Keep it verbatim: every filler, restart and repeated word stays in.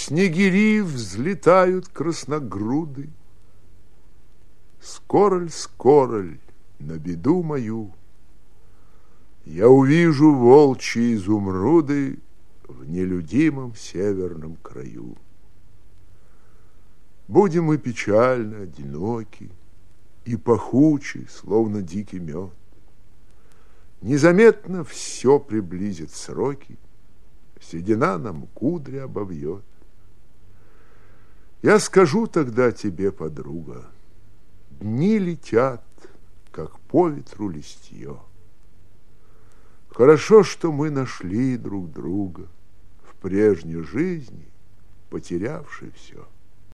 снегири взлетают красногруды. Скоро-ль, скоро-ль на беду мою я увижу волчьи изумруды в нелюдимом северном краю. Будем мы печально одиноки и пахучи, словно дикий мед. Незаметно все приблизит сроки, седина нам кудри обовьет. Я скажу тогда тебе, подруга, дни летят, как по ветру листье. Хорошо, что мы нашли друг друга в прежней жизни, потерявши все.